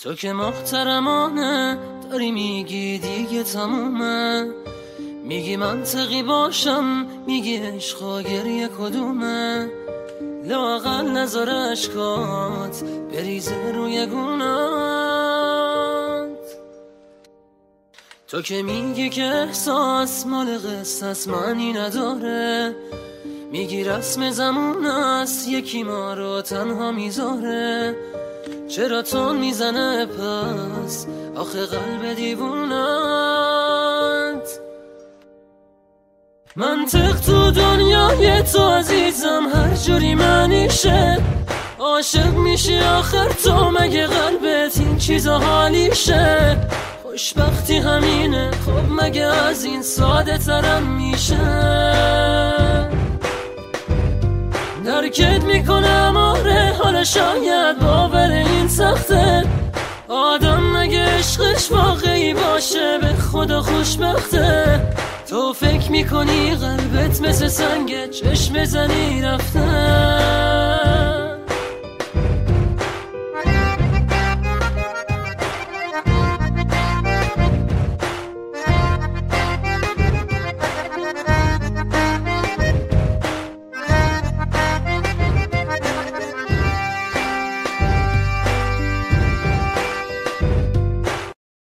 تو که محترمانه داری میگی دیگه تمومه، میگی منطقی باشم، میگی عشق و گریه کدومه، لااقل نذار اشکات بریزه روی گونات. تو که میگی که احساس مال قصص معنی نداره، میگی رسم زمون است یکی ما رو تنها میذاره، چرا تون میزنه پس آخه قلب دیوونت. منطق تو دنیای تو عزیزم هر جوری معنیشه، عاشق میشی آخر تو مگه قلبت این چیزا حالیشه، خوشبختی همینه خب مگه از این ساده ترم میشه. درکت میکنم آره حالا شاید باور این سخته، آدم مگه عشقش واقعی باشه به خدا خوشبخته، تو فکر میکنی قلبت مثل سنگ چشم زنی رفته.